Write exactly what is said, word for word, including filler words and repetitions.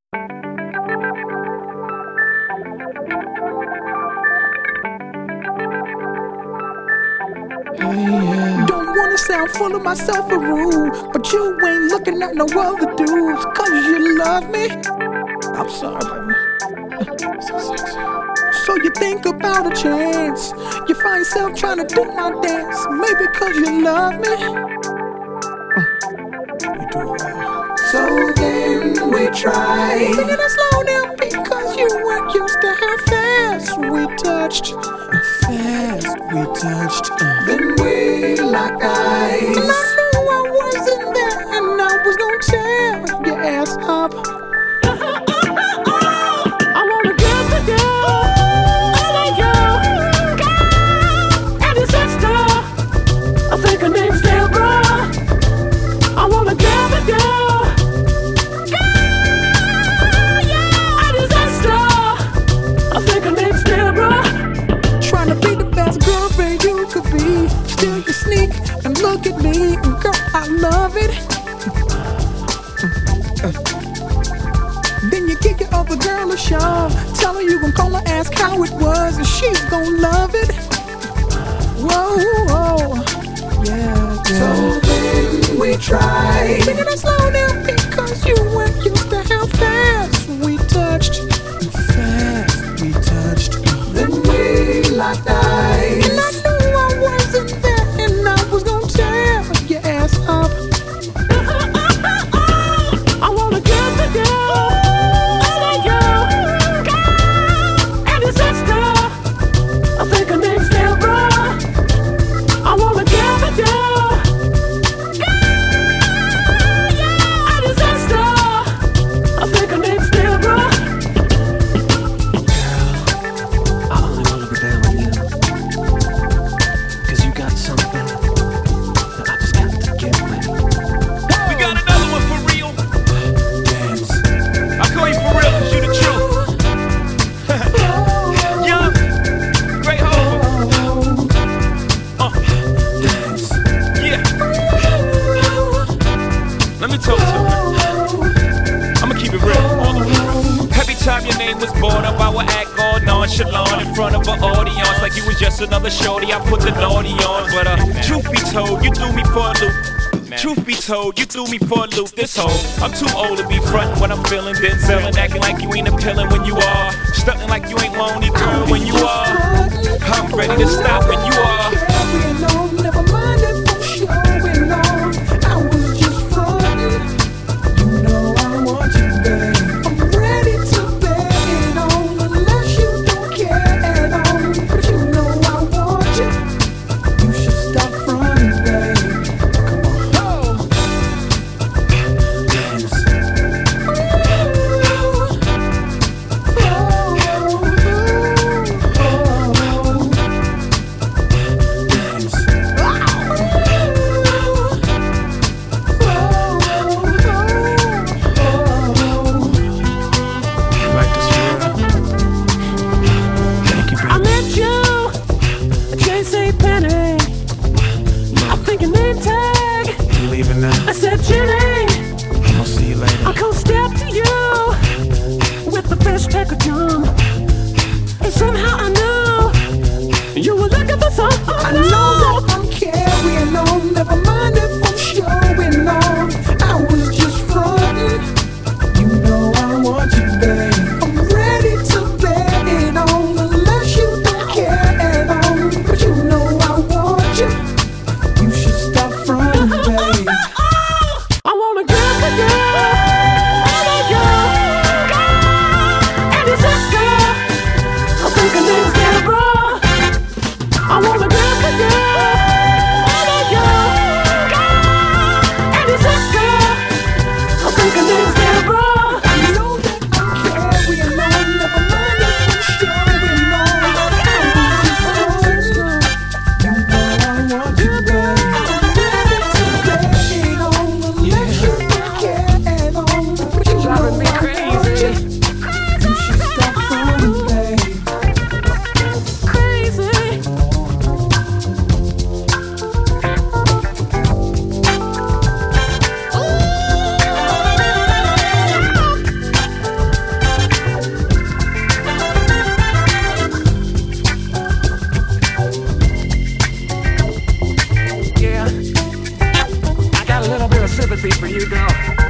Yeah. Don't wanna sound full of myself or rude, but you ain't looking at no other dudes, cause you love me. I'm sorry, baby. So sexy. So you think about a chance, you find yourself trying to do my dance, maybe cause you love me. uh, You do it well. So then we try singing it slow down because you weren't used to how fast we touched. Fast we touched. uh. Then we locked eyes, and I knew I wasn't there, and I was gonna tear your ass up. I wanna give to you, all of you, girl, and your sister. I think her name's Deborah. I wanna give to you, girl, yeah, and your sister. I think her name's Deborah. Trying to be the best girlfriend you could be, still you sneak and look at me, and girl, I love it. Then you give your other girl a shove, tell her you gon' call her, ask how it was, and she's gon' love it. Whoa, whoa, yeah, yeah. So then we try singing it slow down because you weren't used to how fast we touched. Fast we touched. Then we locked eyes, and I knew I wasn't there, and I was gonna tear your ass up. I wanna give to you, all of you, girl, and your sister. I think her name's Deborah. I wanna give to you, girl, yeah, and your sister. I think her name's Deborah. I only wanna be down with you, cause you got something that I just got to get with. We got another one for real. Dance. I call you for real cause you the truth. Young, great hope. Uh, yeah. Let me talk to you. I'ma keep it real, all the way. Every time your name was brought up, I would act all nonchalant in front of an audience, like you was just another shorty. I put the naughty on, but uh, truth be told, you threw me for a loop. Truth be told, you threw me for a loop. This hoe, I'm too old to be frontin' when I'm feeling Denzel and acting like you ain't appealing when you are, stuntin' like you ain't lonely, girl, when you are. I'm ready to stop when you are. Carrying on, never mind if I'm showing off. I was just frontin'. You know I want you, babe. I'm ready to bet it on, unless you don't care at all. But you know I want you. You should stop frontin', babe. Come on, dance. sympathy for you, girl.